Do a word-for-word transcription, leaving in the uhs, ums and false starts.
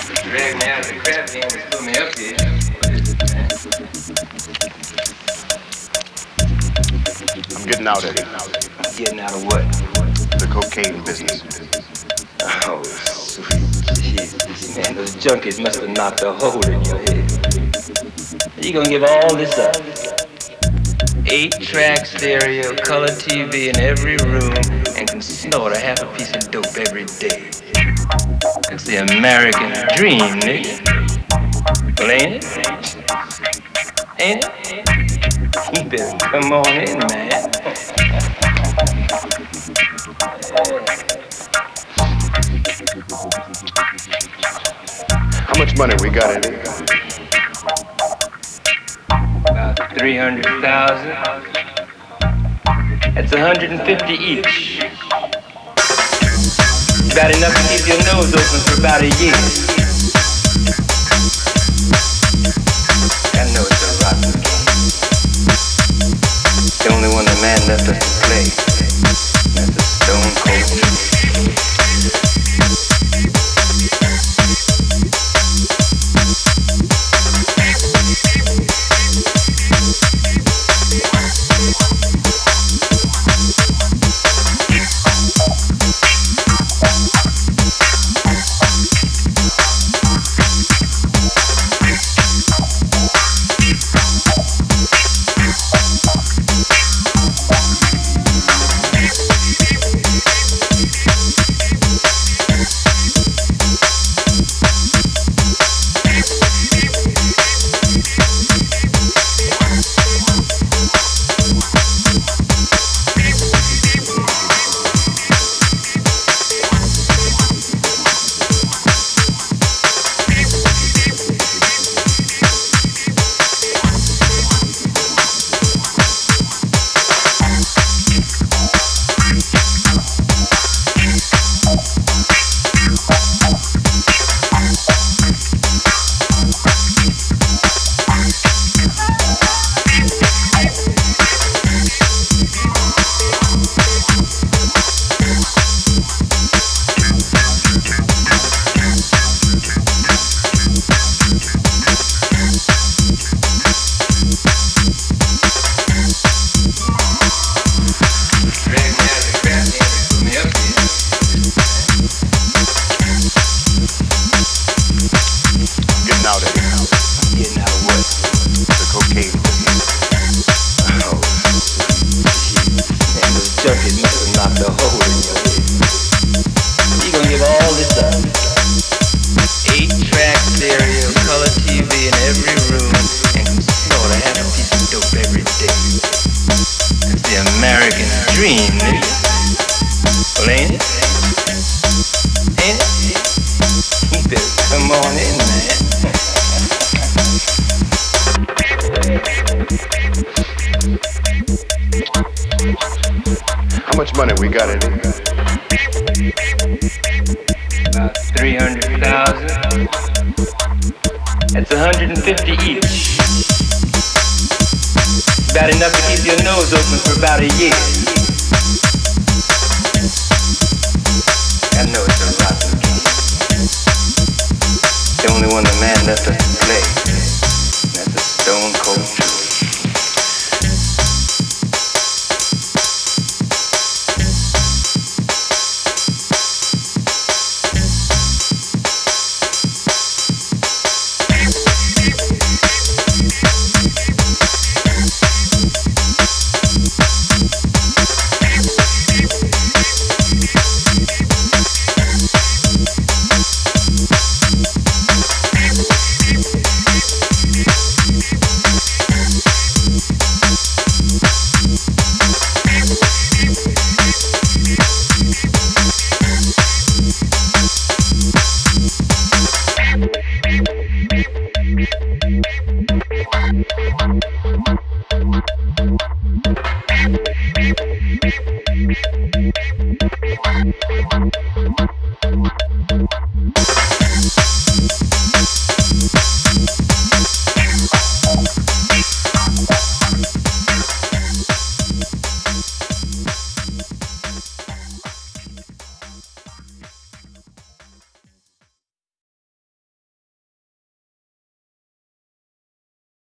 Drag me out of the crap game and put me up here. I'm getting out, Eddie. Getting out of what? The cocaine business. Oh, sweet Jesus, man. Those junkies must have knocked a hole in your head. You gonna give all this up? Eight-track stereo, color T V in every room, and can snort a half a piece of dope every day. It's the American dream, nigga. Well, ain't it? Ain't it? You better come on in, man. How much money we got, Eddie? About three hundred thousand. That's one hundred fifty each. About enough to keep your nose open for about a year. I know it's a rotten game. The only one the man left us to play. That's a stone cold truth. Junkies must have knocked a hole in your head. You gonna give all this up? Eight-track stereo, color T V in every room, and snort a half a piece of dope every day. That's the American dream, nigga. Well, ain't it? Ain't it? You better come on in, man. How much money we got, Eddie? About three hundred thousand. That's one hundred fifty each. About enough to keep your nose open for about a year. I know it's a rotten game. The only one the man left us to play.